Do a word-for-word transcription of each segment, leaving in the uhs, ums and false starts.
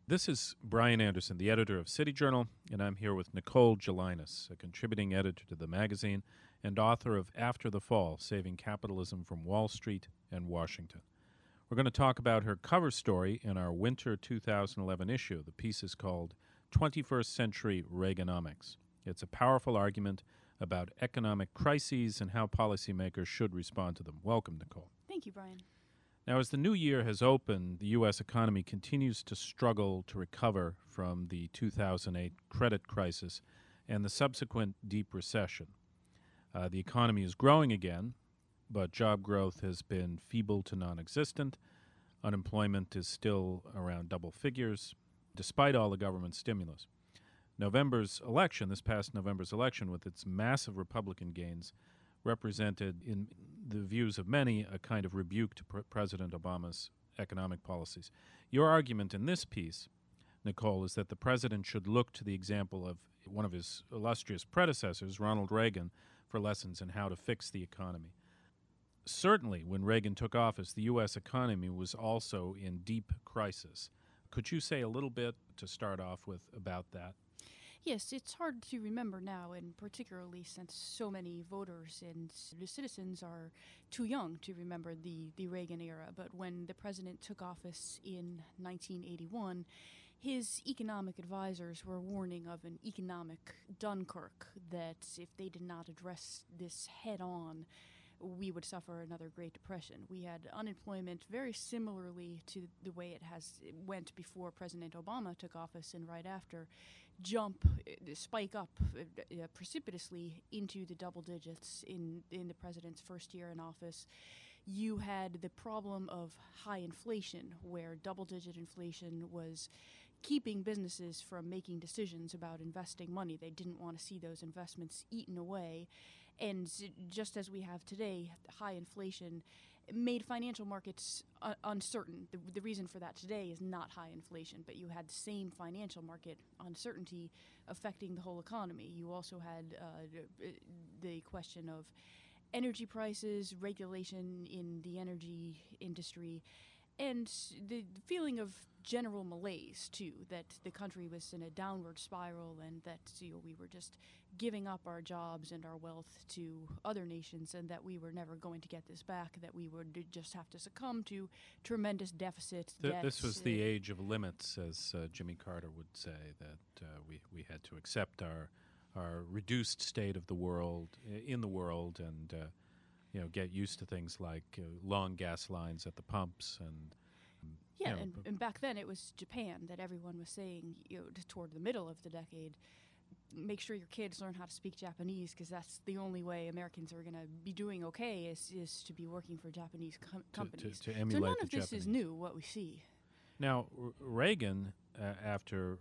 This is Brian Anderson, the editor of City Journal, and I'm here with Nicole Gelinas, a contributing editor to the magazine and author of After the Fall, Saving Capitalism from Wall Street and Washington. We're going to talk about her cover story in our winter two thousand eleven issue. The piece is called twenty-first Century Reaganomics. It's a powerful argument about economic crises and how policymakers should respond to them. Welcome, Nicole. Thank you, Brian. Now, as the new year has opened, the U S economy continues to struggle to recover from the two thousand eight credit crisis and the subsequent deep recession. Uh, the economy is growing again, but job growth has been feeble to non-existent. Unemployment is still around double figures, despite all the government stimulus. November's election, this past November's election, with its massive Republican gains, represented, in the views of many, a kind of rebuke to Pre- President Obama's economic policies. Your argument in this piece, Nicole, is that the president should look to the example of one of his illustrious predecessors, Ronald Reagan, for lessons in how to fix the economy. Certainly, when Reagan took office, the U S economy was also in deep crisis. Could you say a little bit to start off with about that? Yes, it's hard to remember now, and particularly since so many voters and citizens are too young to remember the, the Reagan era. But when the president took office in nineteen eighty-one, his economic advisors were warning of an economic Dunkirk, that if they did not address this head on, we would suffer another Great Depression. We had unemployment very similarly to the way it has it went before President Obama took office and right after, jump, uh, spike up uh, uh, precipitously into the double digits in, in the president's first year in office. You had the problem of high inflation, where double-digit inflation was keeping businesses from making decisions about investing money. They didn't want to see those investments eaten away. And just as we have today, high inflation made financial markets uh, uncertain. The, the reason for that today is not high inflation, but you had the same financial market uncertainty affecting the whole economy. You also had uh, the question of energy prices, regulation in the energy industry, and the feeling of general malaise, too, that the country was in a downward spiral and that you know, we were just giving up our jobs and our wealth to other nations and that we were never going to get this back, that we would just have to succumb to tremendous deficits. Th- debts, this was uh, the age of limits, as uh, Jimmy Carter would say, that uh, we, we had to accept our, our reduced state of the world, in the world, and uh, you know, get used to things like uh, long gas lines at the pumps and Yeah, you know, and, b- and back then it was Japan that everyone was saying, you know, t- toward the middle of the decade, make sure your kids learn how to speak Japanese because that's the only way Americans are going to be doing okay is, is to be working for Japanese com- to, companies. to, to So emulate none the of this Japanese. is new, what we see. Now, R- Reagan, uh, after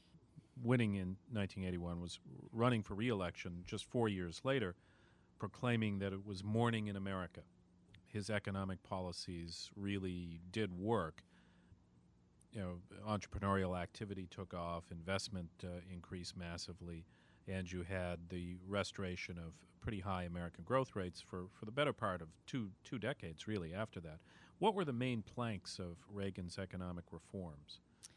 winning in nineteen eighty-one, was running for re-election just four years later, proclaiming that it was morning in America. His economic policies really did work. You know, entrepreneurial activity took off, investment uh, increased massively, and you had the restoration of pretty high American growth rates for, for the better part of two two decades, really, after that. What were the main planks of Reagan's economic reforms?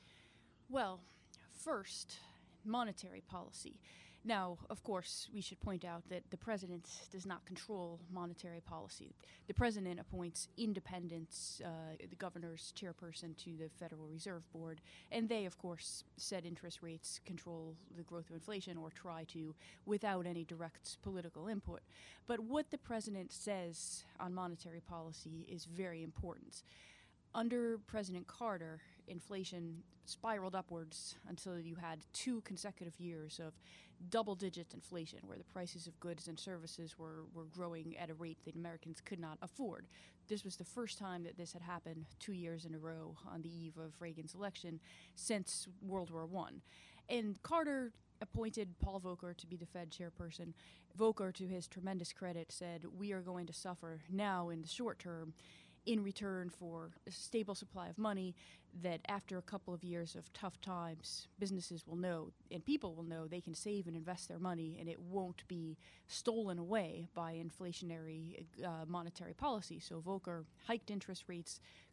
Well, first, monetary policy. Now, of course, we should point out that the president does not control monetary policy. The president appoints independent, uh, the governor's chairperson to the Federal Reserve Board, and they, of course, set interest rates, control the growth of inflation, or try to without any direct political input. But what the president says on monetary policy is very important. Under President Carter, inflation spiraled upwards until you had two consecutive years of double-digit inflation, where the prices of goods and services were, were growing at a rate that Americans could not afford. This was the first time that this had happened two years in a row on the eve of Reagan's election since World War One. And Carter appointed Paul Volcker to be the Fed chairperson. Volcker, to his tremendous credit, said, "We are going to suffer now in the short term in return for a stable supply of money, that after a couple of years of tough times, businesses will know and people will know they can save and invest their money and it won't be stolen away by inflationary uh, monetary policy." So Volcker hiked interest rates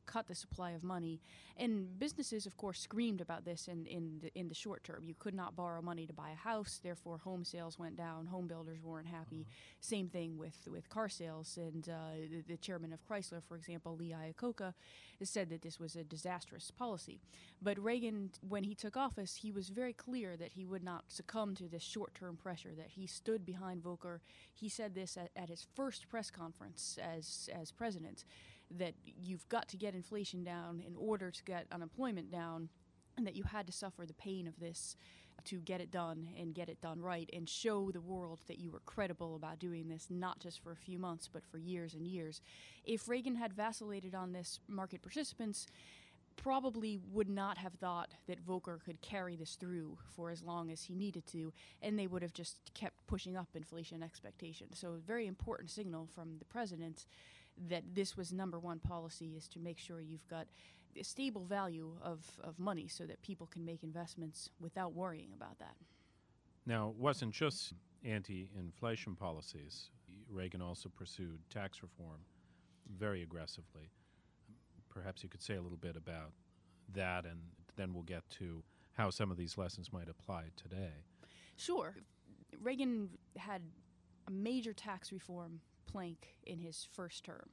cut the supply of money. And businesses, of course, screamed about this in, in, the, in the short term. You could not borrow money to buy a house, therefore home sales went down, home builders weren't happy. Uh-huh. Same thing with, with car sales, and uh, the, the chairman of Chrysler, for example, Lee Iacocca, said that this was a disastrous policy. But Reagan, when he took office, he was very clear that he would not succumb to this short-term pressure, that he stood behind Volcker. He said this at, at his first press conference as, as president, that you've got to get inflation down in order to get unemployment down, and that you had to suffer the pain of this to get it done and get it done right and show the world that you were credible about doing this, not just for a few months, but for years and years. If Reagan had vacillated on this, market participants probably would not have thought that Volcker could carry this through for as long as he needed to, and they would have just kept pushing up inflation expectations. So a very important signal from the president that this was number one policy, is to make sure you've got a stable value of, of money so that people can make investments without worrying about that. Now, it wasn't just anti-inflation policies. Reagan also pursued tax reform very aggressively. Perhaps you could say a little bit about that, and then we'll get to how some of these lessons might apply today. Sure. Reagan had a major tax reform plank in his first term,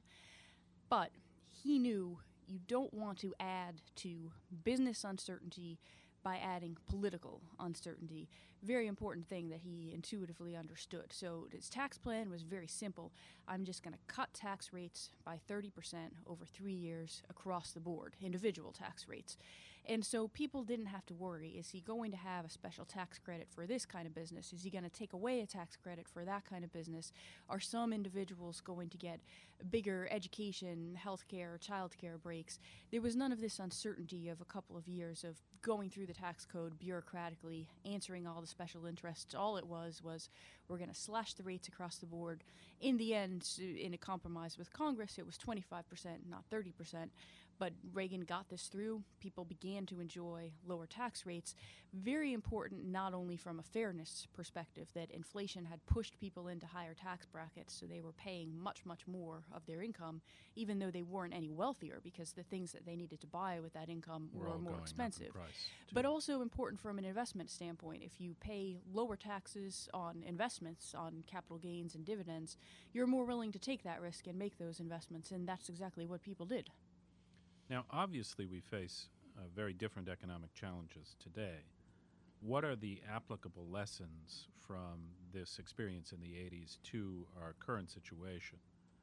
but he knew you don't want to add to business uncertainty by adding political uncertainty. Very important thing that he intuitively understood. So his tax plan was very simple. I'm just going to cut tax rates by thirty percent over three years across the board, individual tax rates. And so people didn't have to worry, is he going to have a special tax credit for this kind of business? Is he going to take away a tax credit for that kind of business? Are some individuals going to get bigger education, healthcare, childcare breaks? There was none of this uncertainty of a couple of years of going through the tax code bureaucratically, answering all the special interests. All it was was, we're going to slash the rates across the board. In the end, in a compromise with Congress, it was twenty-five percent, not thirty percent. But Reagan got this through. People began to enjoy lower tax rates. Very important, not only from a fairness perspective, that inflation had pushed people into higher tax brackets, so they were paying much, much more of their income, even though they weren't any wealthier, because the things that they needed to buy with that income We're were more expensive. Price, but also important from an investment standpoint. If you pay lower taxes on investments, on capital gains and dividends, you're more willing to take that risk and make those investments, and that's exactly what people did. Now, obviously, we face uh, very different economic challenges today. What are the applicable lessons from this experience in the eighties to our current situation?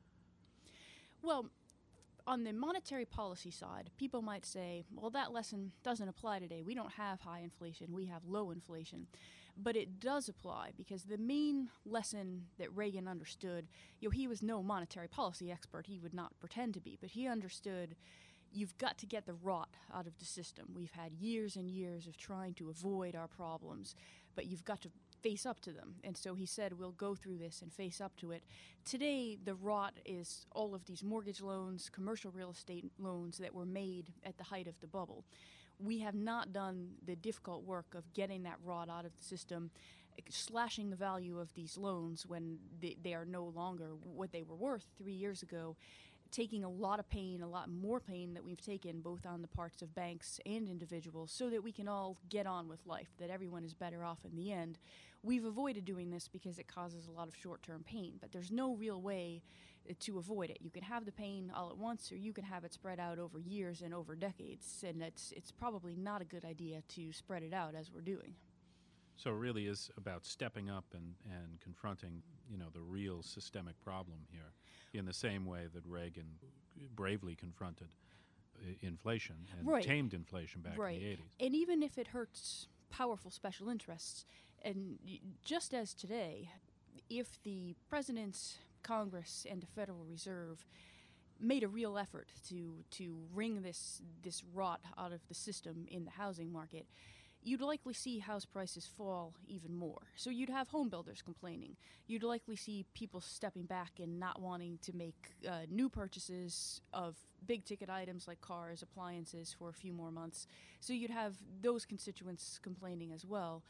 Well, on the monetary policy side, people might say, well, that lesson doesn't apply today. We don't have high inflation. We have low inflation. But it does apply, because the main lesson that Reagan understood, you know, he was no monetary policy expert. He would not pretend to be, but he understood you've got to get the rot out of the system. We've had years and years of trying to avoid our problems, but you've got to face up to them. And so he said, we'll go through this and face up to it. Today, the rot is all of these mortgage loans, commercial real estate loans that were made at the height of the bubble. We have not done the difficult work of getting that rot out of the system, slashing the value of these loans when they, they are no longer what they were worth three years ago, taking a lot of pain, a lot more pain that we've taken both on the parts of banks and individuals, so that we can all get on with life, that everyone is better off in the end. We've avoided doing this because it causes a lot of short-term pain, but there's no real way to avoid it. You can have the pain all at once, or you can have it spread out over years and over decades, and it's, it's probably not a good idea to spread it out as we're doing. So it really is about stepping up and, and confronting, you know, the real systemic problem here, in the same way that Reagan bravely confronted uh, inflation and right. tamed inflation back right. in the eighties. And even if it hurts powerful special interests, and y- just as today, if the president's Congress and the Federal Reserve made a real effort to to wring this this rot out of the system in the housing market, you'd likely see house prices fall even more. So you'd have home builders complaining. You'd likely see people stepping back and not wanting to make uh, new purchases of big ticket items like cars, appliances for a few more months. So you'd have those constituents complaining as well.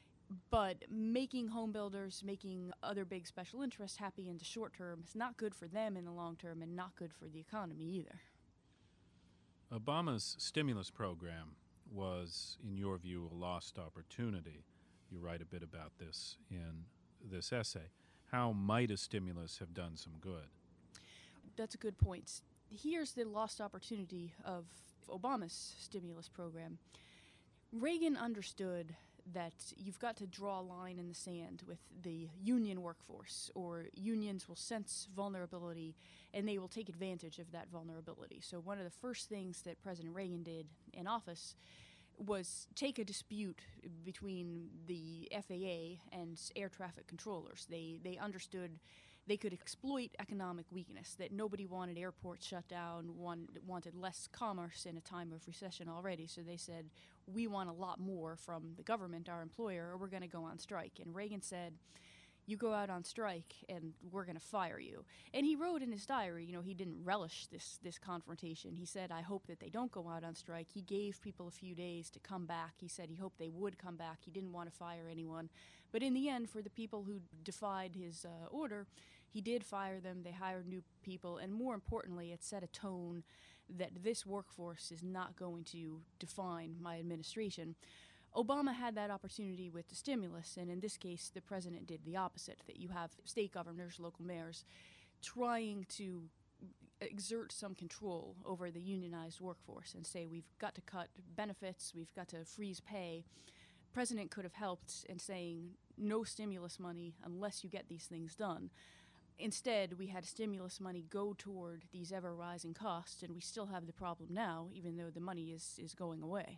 But making home builders, making other big special interests happy in the short term is not good for them in the long term, and not good for the economy either. Obama's stimulus program was, in your view, a lost opportunity. You write a bit about this in this essay. How might a stimulus have done some good? That's a good point. Here's the lost opportunity of Obama's stimulus program. Reagan understood that you've got to draw a line in the sand with the union workforce, or unions will sense vulnerability and they will take advantage of that vulnerability. So one of the first things that President Reagan did in office was take a dispute between the F A A and air traffic controllers. They they understood they could exploit economic weakness, that nobody wanted airports shut down, one, wanted less commerce in a time of recession already. So they said, we want a lot more from the government, our employer, or we're going to go on strike. And Reagan said, you go out on strike and we're going to fire you. And he wrote in his diary, you know, he didn't relish this this confrontation. He said, I hope that they don't go out on strike. He gave people a few days to come back. He said he hoped they would come back. He didn't want to fire anyone. But in the end, for the people who defied his uh, order, he did fire them. They hired new people. And more importantly, it set a tone that this workforce is not going to define my administration. Obama had that opportunity with the stimulus, and in this case, the president did the opposite, that you have state governors, local mayors, trying to exert some control over the unionized workforce and say, we've got to cut benefits, we've got to freeze pay. President could have helped in saying, no stimulus money unless you get these things done. Instead, we had stimulus money go toward these ever-rising costs, and we still have the problem now, even though the money is, is going away.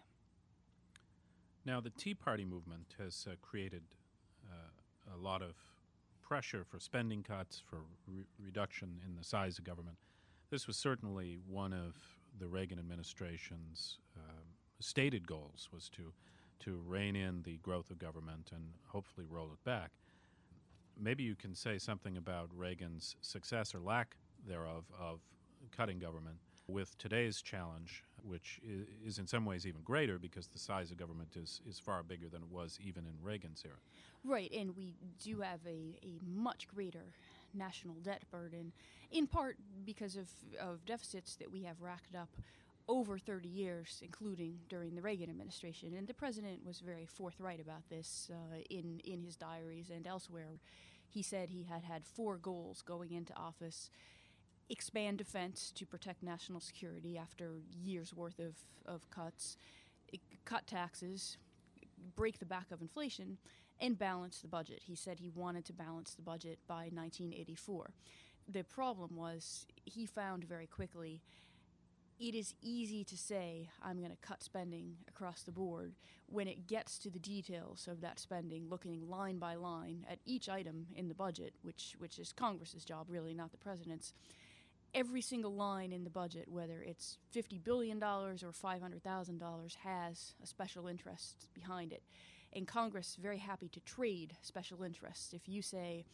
Now, the Tea Party movement has uh, created uh, a lot of pressure for spending cuts, for re- reduction in the size of government. This was certainly one of the Reagan administration's uh, stated goals, was to, to rein in the growth of government and hopefully roll it back. Maybe you can say something about Reagan's success or lack thereof of cutting government with today's challenge, which is, is in some ways even greater because the size of government is, is far bigger than it was even in Reagan's era. Right, and we do have a, a much greater national debt burden, in part because of, of deficits that we have racked up over thirty years, including during the Reagan administration. And the president was very forthright about this uh, in, in his diaries and elsewhere. He said he had had four goals going into office: expand defense to protect national security after years' worth of, of cuts, cut taxes, break the back of inflation, and balance the budget. He said he wanted to balance the budget by nineteen eighty-four. The problem was he found very quickly it is easy to say, I'm going to cut spending across the board. When it gets to the details of that spending, looking line by line at each item in the budget, which, which is Congress's job, really, not the president's, every single line in the budget, whether it's fifty billion dollars or five hundred thousand dollars, has a special interest behind it. And Congress is very happy to trade special interests. If you say,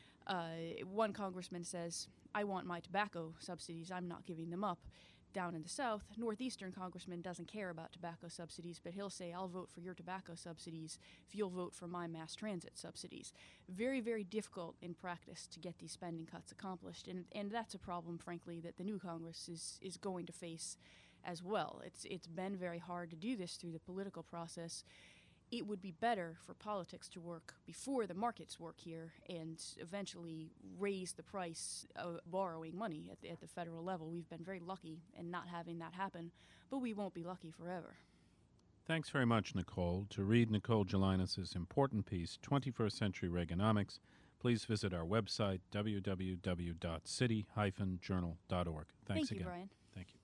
uh, one congressman says, I want my tobacco subsidies, I'm not giving them up. Down in the South, Northeastern congressman doesn't care about tobacco subsidies, but he'll say, I'll vote for your tobacco subsidies if you'll vote for my mass transit subsidies. Very, very difficult in practice to get these spending cuts accomplished, and, and that's a problem, frankly, that the new Congress is, is going to face as well. It's, it's been very hard to do this through the political process. It would be better for politics to work before the markets work here and eventually raise the price of borrowing money at the, at the federal level. We've been very lucky in not having that happen, but we won't be lucky forever. Thanks very much, Nicole. To read Nicole Gelinas' important piece, twenty-first Century Reaganomics, please visit our website, w w w dot city dash journal dot org. Thanks Thank again. you, Brian. Thank you.